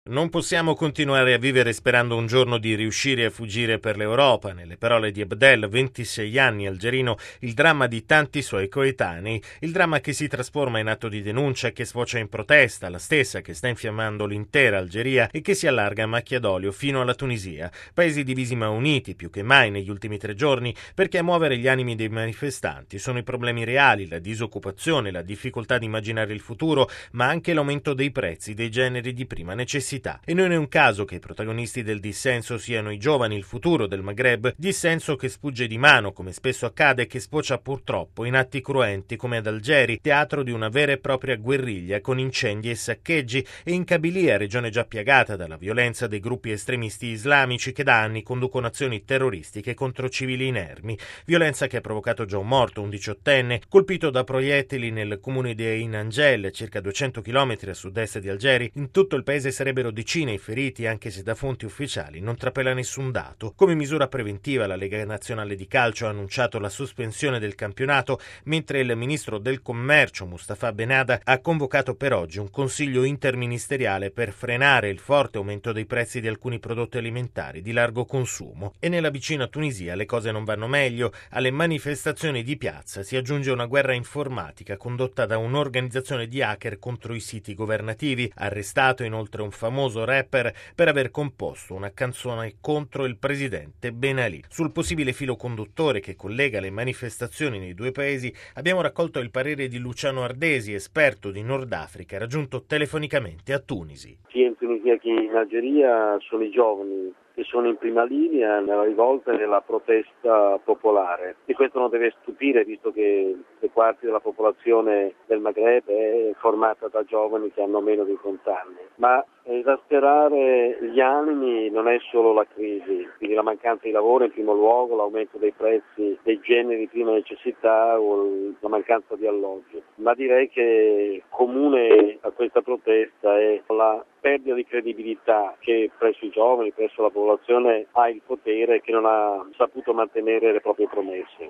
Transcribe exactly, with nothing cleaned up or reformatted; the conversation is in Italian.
Non possiamo continuare a vivere sperando un giorno di riuscire a fuggire per l'Europa. Nelle parole di Abdel, ventisei anni, algerino, il dramma di tanti suoi coetanei, il dramma che si trasforma in atto di denuncia e che sfocia in protesta, la stessa che sta infiammando l'intera Algeria e che si allarga a macchia d'olio fino alla Tunisia. Paesi divisi ma uniti più che mai negli ultimi tre giorni, perché a muovere gli animi dei manifestanti sono i problemi reali, la disoccupazione, la difficoltà di immaginare il futuro, ma anche l'aumento dei prezzi dei generi di prima necessità. E non è un caso che i protagonisti del dissenso siano i giovani, il futuro del Maghreb, dissenso che sfugge di mano, come spesso accade, e che sfocia purtroppo in atti cruenti come ad Algeri, teatro di una vera e propria guerriglia con incendi e saccheggi, e in Kabilia, regione già piagata dalla violenza dei gruppi estremisti islamici che da anni conducono azioni terroristiche contro civili inermi, violenza che ha provocato già un morto, un diciottenne, colpito da proiettili nel comune di Ain Angel, circa duecento chilometri a sud-est di Algeri. In tutto il paese sarebbero decine i feriti, anche se da fonti ufficiali non trapela nessun dato. Come misura preventiva, la Lega Nazionale di Calcio ha annunciato la sospensione del campionato, mentre il ministro del Commercio, Mustafa Benada, ha convocato per oggi un consiglio interministeriale per frenare il forte aumento dei prezzi di alcuni prodotti alimentari di largo consumo. E nella vicina Tunisia le cose non vanno meglio. Alle manifestazioni di piazza si aggiunge una guerra informatica condotta da un'organizzazione di hacker contro i siti governativi, arrestato inoltre un famoso rapper per aver composto una canzone contro il presidente Ben Ali. Sul possibile filo conduttore che collega le manifestazioni nei due paesi abbiamo raccolto il parere di Luciano Ardesi, esperto di Nord Africa, raggiunto telefonicamente a Tunisi. Sia in Tunisia che in Algeria sono i giovani che sono in prima linea nella rivolta e nella protesta popolare, e questo non deve stupire visto che tre quarti della popolazione del Maghreb è formata da giovani che hanno meno di trenta anni. Ma esasperare gli animi non è solo la crisi, quindi la mancanza di lavoro in primo luogo, l'aumento dei prezzi dei generi di prima necessità o la mancanza di alloggio, ma direi che comune a questa protesta è la perdita di credibilità che presso i giovani, presso la popolazione ha il potere che non ha saputo mantenere le proprie promesse.